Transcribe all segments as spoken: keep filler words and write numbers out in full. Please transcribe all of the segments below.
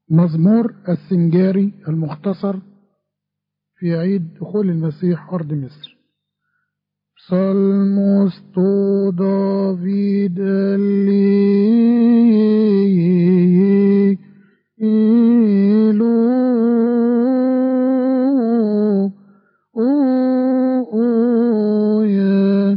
مزمور السنجاري المختصر في عيد دخول المسيح أرض مصر. Psalmos to David Elo O O ya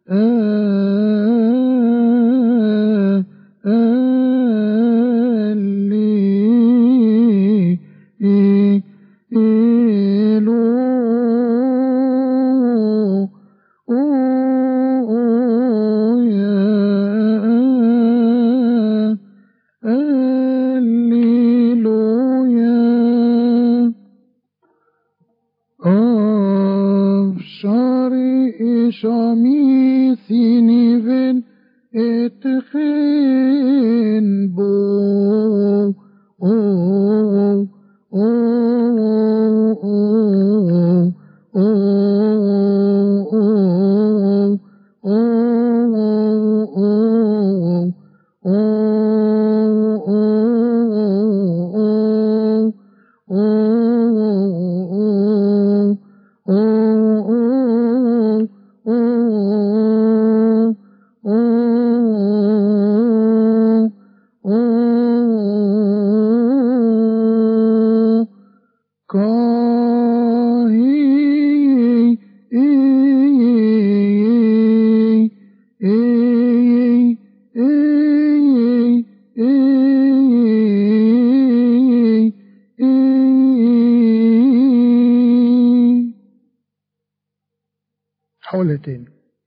حولتين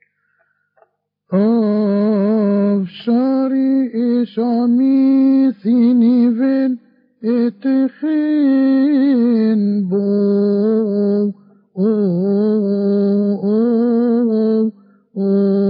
أفشاري إشامي سينيفن اتخين بو أو أو أو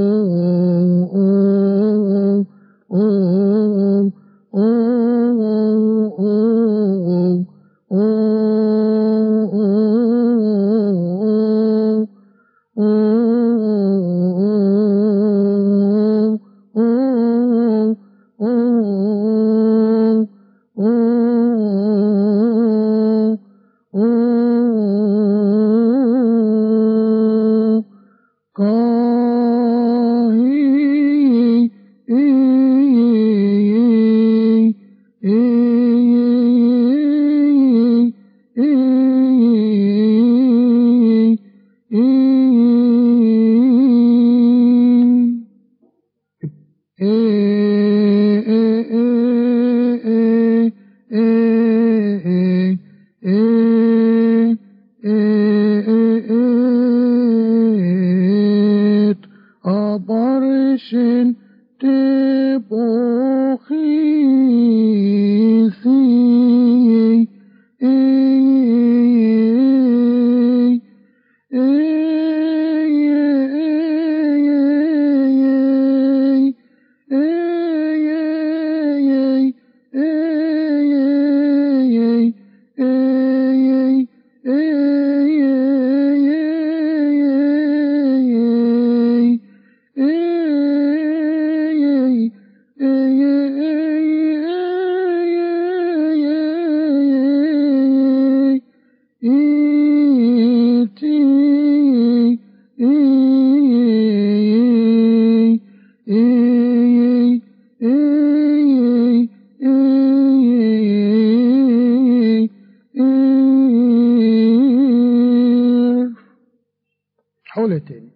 حولتين.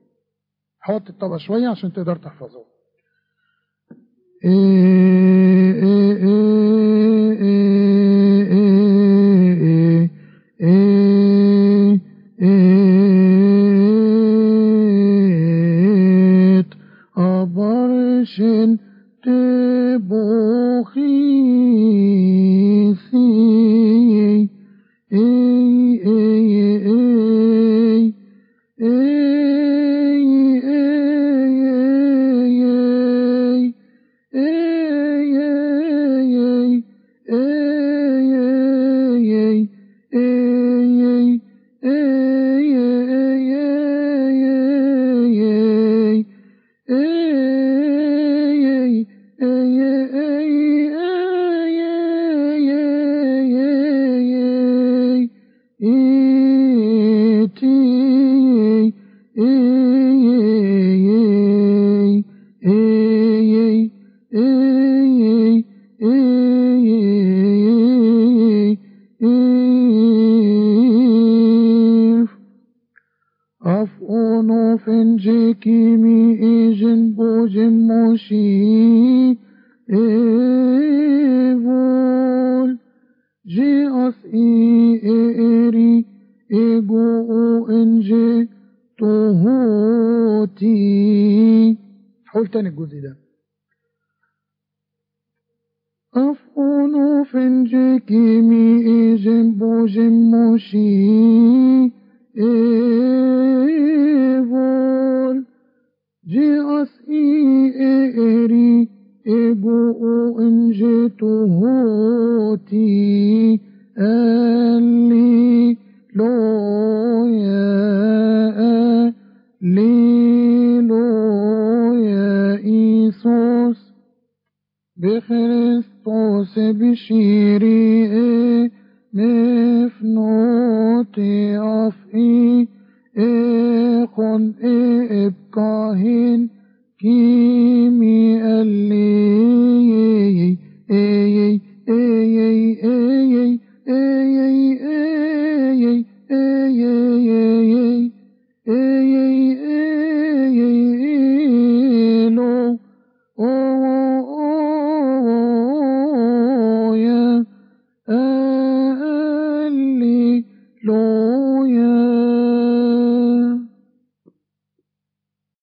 حط الطبق شوية عشان تقدر تحفظه. أبرشن تبوخيسي إيه فنجكيمي إيجن بوجن موشي إيفول جي أس إي إيري إيجو إنجي توهوتي. حول تاني الجزء ده. أفونو فنجكيمي إيجن بوجن موشي إيفول جي أس إي إيري إيجو إنجي توهوتي ألي لويا لي لويا إيسوس بخريستوس بشيري نفنوتي أفئي إخن إبقاهن كي